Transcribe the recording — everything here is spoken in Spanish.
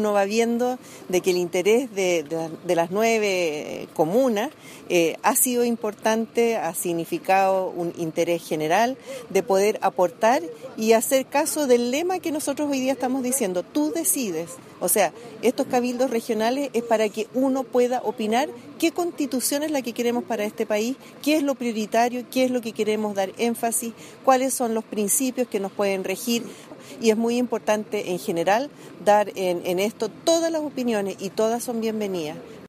uno va viendo de que el interés de las 9 comunas ha sido importante, ha significado un interés general de poder aportar y hacer caso del lema que nosotros hoy día estamos diciendo, tú decides. O sea, estos cabildos regionales es para que uno pueda opinar qué constitución es la que queremos para este país, qué es lo prioritario, qué es lo que queremos dar énfasis, cuáles son los principios que nos pueden regir. Y es muy importante en general dar en esto todas las opiniones y todas son bienvenidas.